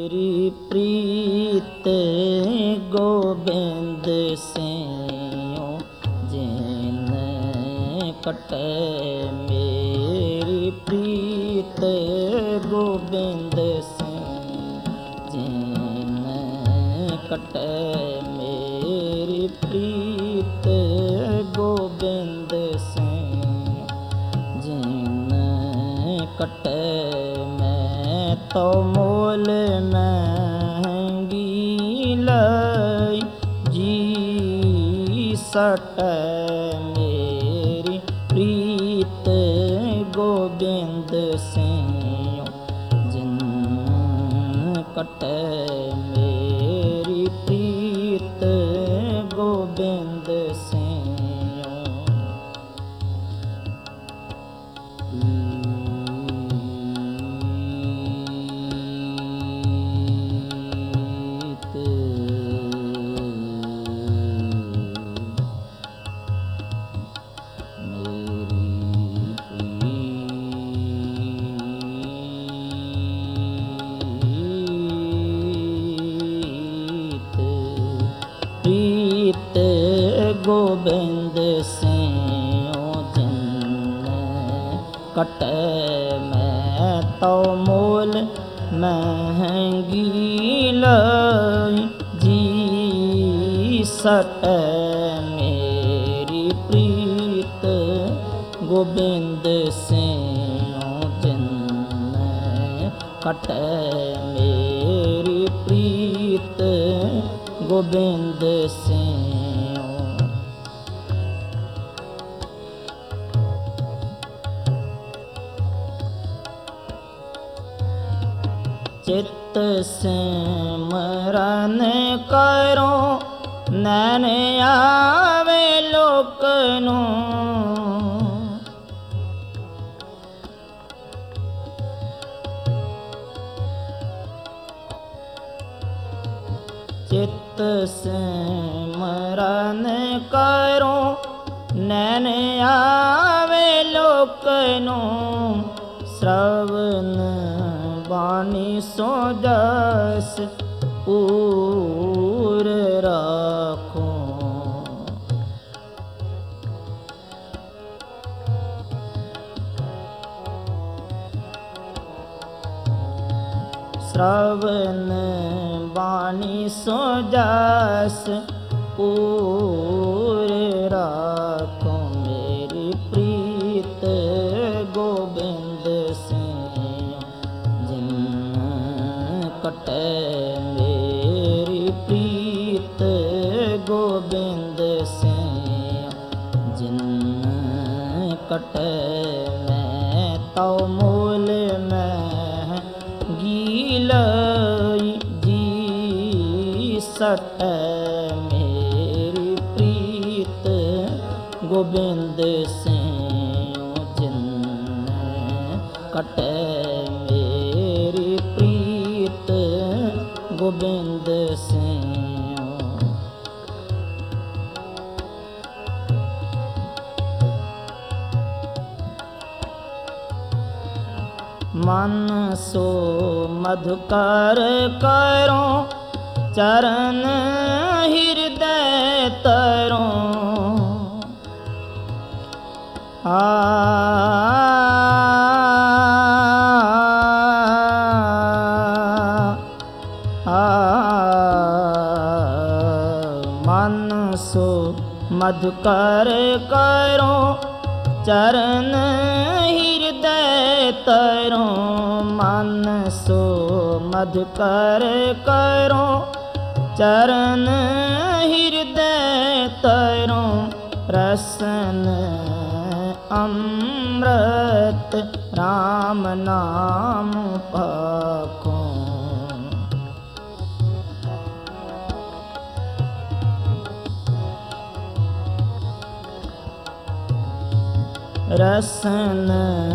ਮੇਰੀ ਪ੍ਰੀਤ ਗੋਬਿੰਦ ਸਿਉ ਜਿਨ ਕਟੈ ਮੇਰੀ ਪ੍ਰੀਤ ਗੋਬਿੰਦ ਸਿਉ ਜਿਨ ਕਟੈ ਮੇਰੀ ਪ੍ਰੀਤ ਗੋਬਿੰਦ ਸਿਉ ਜਿਨ ਕਟੈ ਮੈਂ ਤੋ ਮੋਲ ਮਹਿੰਗੀ ਲਈ ਜੀ ਸਟੈ ਮੇਰੀ ਪ੍ਰੀਤ ਗੋਬਿੰਦ ਸਿਉ ਜਿਨ ਕਟੈ ਮੇਰੀ ਪ੍ਰੀਤ ਗੋਬਿੰਦ ਸਿਉ ਪ੍ਰੀਤ ਗੋਬਿੰਦ ਸਿਉ ਜਿਨ ਕਟੈ ਮੈਂ ਤਉ ਮੋਲ ਮਹਿੰਗੀ ਲਈ ਜੀ ਸਟੈ ਮੇਰੀ ਪ੍ਰੀਤ ਗੋਬਿੰਦ ਸਿਉ ਜਿਨ ਕਟੈ ਮੇਰੀ ਪ੍ਰੀਤ ਗੋਬਿੰਦ ਸਿਉ ਚਿਤ ਸਿਮਰਨ ਕਰੋ ਨੈਣ ਆਵੇ ਲੋਕ ਨੂੰ ਚਿਤ ਸਿਮਰਨ ਕਰੋ ਨੈਣ ਆਵੇ ਲੋਕ ਨੂੰ ਸ਼ਰਵਨ ਬਾਣੀ ਸੋ ਜਸ ਪੂਰ ਰਾਖੋ ਸ਼ਰਵਨ ਬਾਣੀ ਸੋ ਜਸ ਪੂਰ ਰਾਖੋ ਮੇਰੀ ਪ੍ਰੀਤ ਗੋਬਿੰਦ ਸਿਉ ਜਿਨ ਕਟੈ ਮੇਰੀ ਪ੍ਰੀਤ ਗੋਬਿੰਦ ਸਿਉ ਜਿਨ ਕਟੈ ਮੈਂ ਤਉ ਮੋਲ ਮਹਿੰਗੀ ਲਈ ਜੀ ਸਟੈ ਮੇਰੀ ਪ੍ਰੀਤ ਗੋਬਿੰਦ ਸਿਉ ਜਿਨ ਕਟੈ ਮੇਰੀ ਪ੍ਰੀਤ ਗੋਬਿੰਦ ਸਿਉ ਮਨ ਸੋ ਮਧੁਕਰ ਕਰੋ ਚਰਨ ਹਿਰਦੈ ਤਰੋ ਮਨ ਸੋ ਮਧੁਕਰ ਕਰੋ ਚਰਨ ਹਿਰਦੈ ਤਰੋ ਮਨ ਸੋ ਮਧੁਕਰ ਕਰੋ ਚਰਨ ਹਿਰਦੈ ਤਰੋ ਰਸਨ ਅੰਮ੍ਰਿਤ ਰਾਮ ਨਾਮ ਪਾਖੋ ਰਸਨ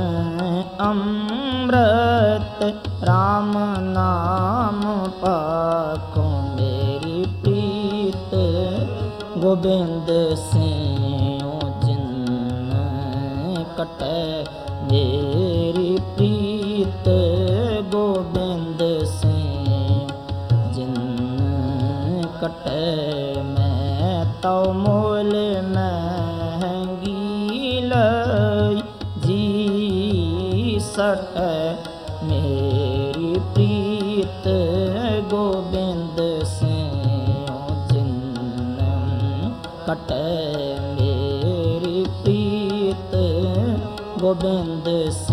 ਅੰਮ੍ਰਿਤ ਰਾਮ ਨਾਮ ਪਾਖੋ ਮੇਰੀ ਪ੍ਰੀਤ ਗੋਬਿੰਦ ਸਿਉ ਜਿਨ ਕਟੈ ਮੇਰੀ ਪ੍ਰੀਤ ਗੋਬਿੰਦ ਸਿਉ कटे मैं तो मोल महंगी लई जी सट मेरी प्रीत गोबिंद से जिन कटे मेरी प्रीत गोबिंद से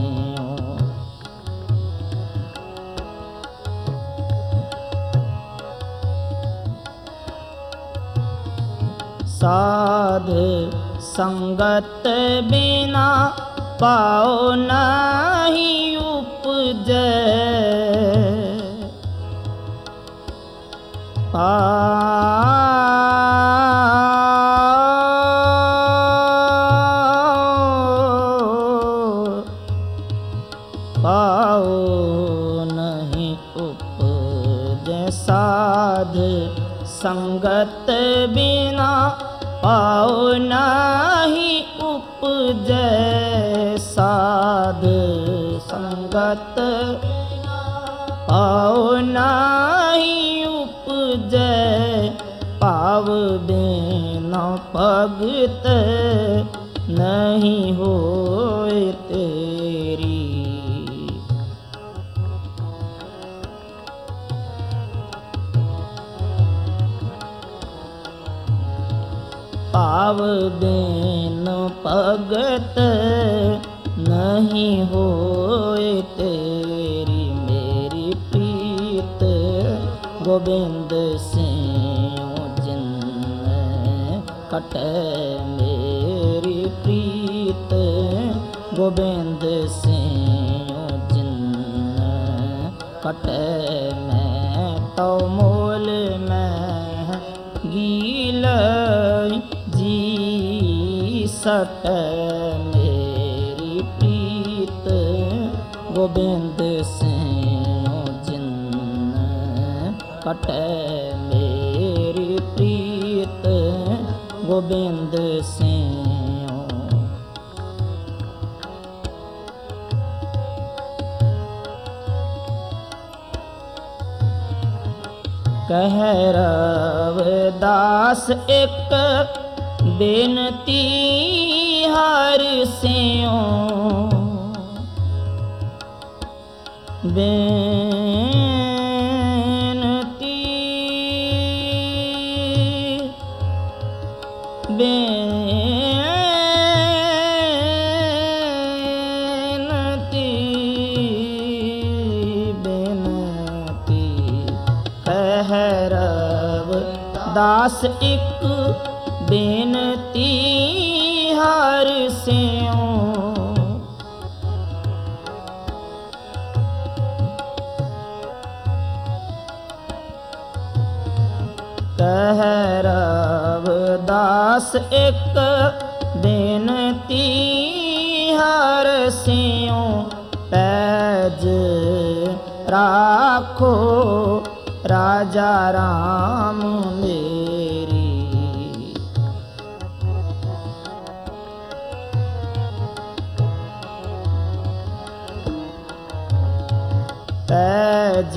साध संगत बिना पाओ नहीं उपजै पाओ नहीं उपजै साध संगत बिना पाओ नहीं उपजै साध संगत पाओ नहीं उपजै पाव बिना भगत नहीं होए तेरी पाव बिन भगत नहीं होए तेरी मेरी प्रीत गोबिंद से जिन कटे मेरी प्रीत गोबिंद से जिन कटे मैं तो मोल महंगी लई जी सट मेरी प्रीत गोबिंद से जिन कटे मेरी प्रीत गोबिंद से कह रविदास एक बेनती हर सियों बेनती बेनती बेनती कह रविदास एक बेनती हर सियों कह रविदास एक बेनती हर सियों पैज राखो राजा राम मेरी पैज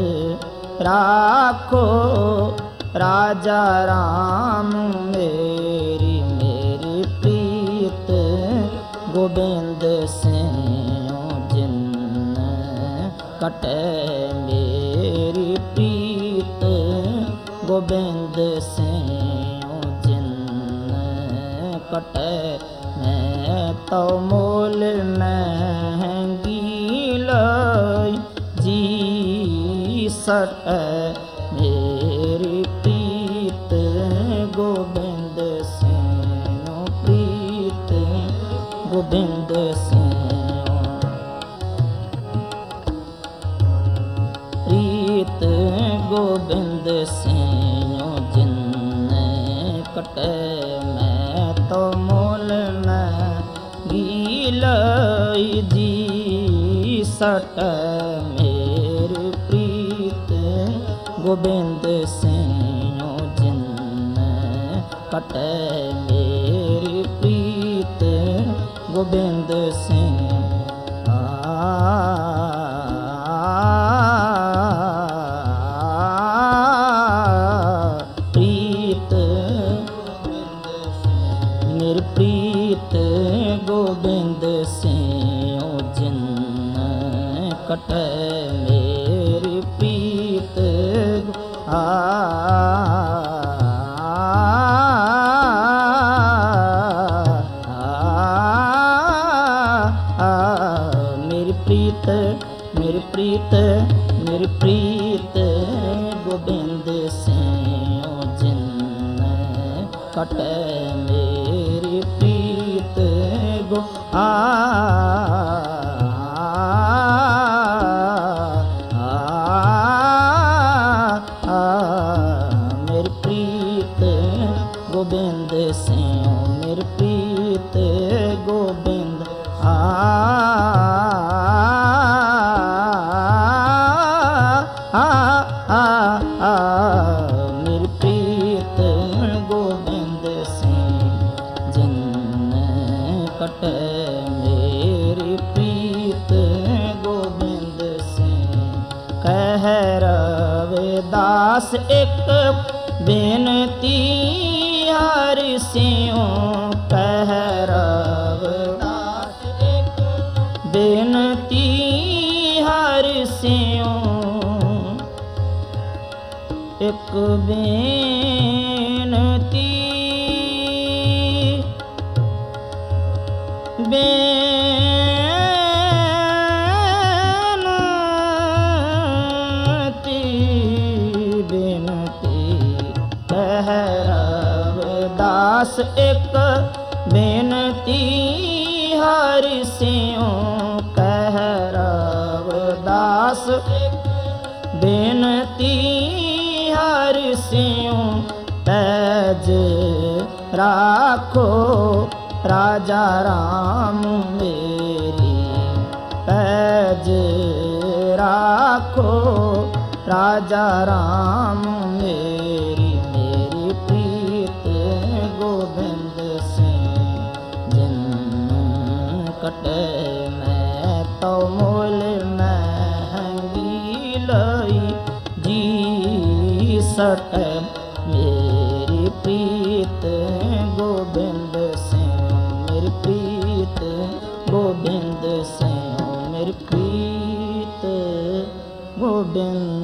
राखो राजा राम मेरी मेरी प्रीत गोबिंद से जिन कटे मेरी प्रीत गोबिंद से जिन कटे मैं तो मोल महंगी लई जी सट मेरी प्रीत गोबिंद से प्रीत गोबिंद से प्रीत गोबिंद से जिन कटे मैं तो मोल महंगी लई जी सट मेरी प्रीत गोबिंद से जिन कटे मेरी प्रीत गोबिंद से आ ਮੇਰੀ ਪ੍ਰੀਤ ਮੇਰੀ ਪ੍ਰੀਤ ਮੇਰੀ ਪ੍ਰੀਤ ਮੇਰੀ ਪ੍ਰੀਤ ਗੋਬਿੰਦ ਸਿਉ ਜਿਨ ਕਟੈ ਮੇਰੀ ਪ੍ਰੀਤ ਗੋ ਮੇਰੀ ਪ੍ਰੀਤ ਗੋਬਿੰਦ ਸਿਉ ਮੇਰੀ ਪ੍ਰੀਤ ਗੋਬਿੰਦ ਮੇਰੀ ਪ੍ਰੀਤ ਗੋਬਿੰਦ ਸਿਉ ਜਿਨ ਕਟੈ ਮੇਰੀ ਪ੍ਰੀਤ ਗੋਬਿੰਦ ਸਿਉ ਕਹਿ ਰਵਿਦਾਸ ਇੱਕ ਬੇਨਤੀ ਹਰਿ ਸਿਉ ਕਹਿ ਰਵਿਦਾਸ ਇੱਕ ਬੇਨਤੀ ਹਰਿ ਸਿਉ ਇੱਕ ਬੇਨਤੀ ਕਹਿ ਰਵਿਦਾਸ ਇੱਕ ਬੇਨਤੀ ਹਰਿ ਸਿਉ ਕਹਿ ਰਵਿਦਾਸ ਬੇਨਤੀ ਹਰਿ ਸਿਉ ਪੈਜ ਰਾਖੋ ਰਾਜਾ ਰਾਮ ਮੇਰੀ ਪੈਜ ਰਾਖੋ ਰਾਜਾ ਰਾਮ ਮੇਰੀ ਮੇਰੀ ਪ੍ਰੀਤ ਗੋਬਿੰਦ ਸਿਉ ਜਿਨ ਕਟੈ ਮੈਂ ਤੋ ਮੁਲ ਮਹਿੰਗੀ ਲਈ ਜੀ ਸਕੈ ਮੇਰੀ ਪ੍ਰੀਤ ਗੋਬਿੰਦ ਸਿਉ ਮੇਰੀ ਪ੍ਰੀਤ ਗੋਬਿੰਦ ਸਿਉ ਮੇਰੀ ਪ੍ਰੀਤ ਗੋਬਿੰਦ